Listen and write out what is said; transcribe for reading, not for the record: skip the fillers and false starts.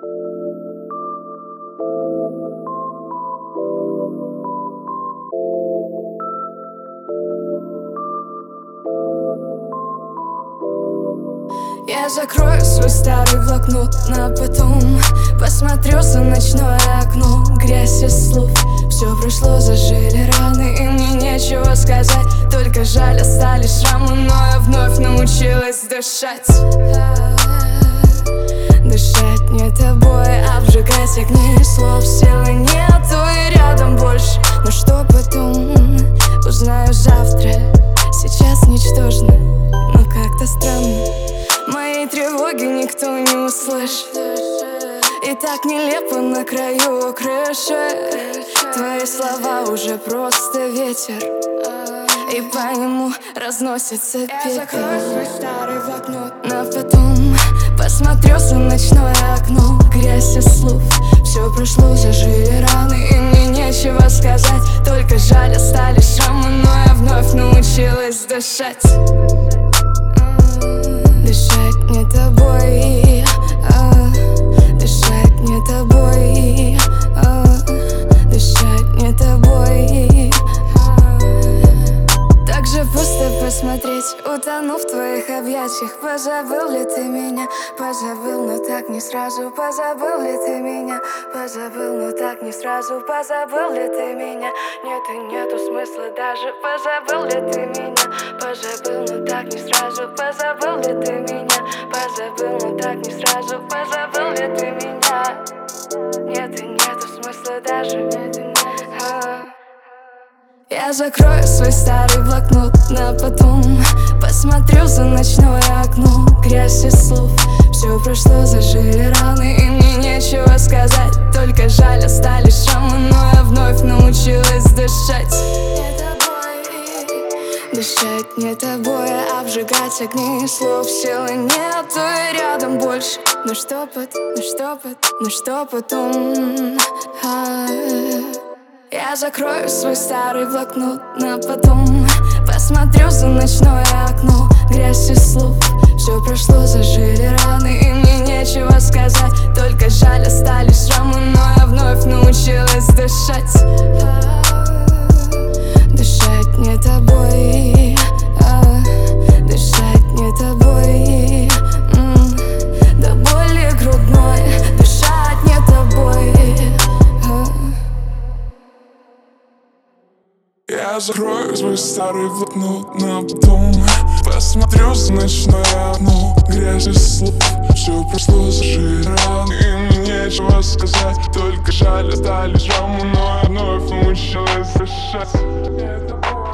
Я закрою свой старый блокнот на потом, посмотрю за ночное окно. Грязь из слов, все прошло, зажили раны, и мне нечего сказать. Только жаль, остались шрамы, но я вновь научилась дышать. Дышать не тобой, обжигать огни слов. Силы нету и рядом больше. Но что потом, узнаю завтра. Сейчас ничтожно, но как-то странно. Мои тревоги никто не услышит. И так нелепо на краю крыши. Твои слова уже просто ветер, и по нему разносится пепел. Я закрою свой старый блокнот на потом, посмотрю за ночное окно. Грязь из слов, все прошло, зажили раны, и мне нечего сказать. Только жаль, остались шрамы, но я вновь научилась дышать. Дышать не тобой, дышать не тобой, дышать не тобой. Так же пусто посмотреть, утону в твоих объятиях. Позабыл ли ты меня? Позабыл, но так не сразу. Позабыл ли ты меня? Позабыл, но так не сразу. Позабыл ли ты меня? Нет и нету смысла даже. Позабыл ли ты меня? Позабыл, но так не сразу. Позабыл ли ты меня? Позабыл, но так не сразу. Позабыл ли ты меня? Нет и нету смысла даже. Я закрою свой старый блокнот на потом, посмотрю за ночное окно. Грязь из слов, все прошло, зажили раны, и мне нечего сказать. Только жаль, остались шрамы, но я вновь научилась дышать. Дышать не тобой, обжигать огни слов. Силы нету и рядом больше. Но что потом, ну что потом, ну что потом? Я закрою свой старый блокнот на потом, посмотрю за ночное окно. Грязь из слов, все прошло, зажили раны, и мне нечего сказать. Только жаль, остались шрамы, но я вновь научилась дышать. Дышать не тобой, дышать не тобой, до боли грудной. Дышать не тобой. Я закрою свой старый блокнот на потом, посмотрю за ночное окно. Грязь из слов, все прошло, зажили раны, и мне нечего сказать. Только жаль, остались шрамы, но я вновь научилась дышать.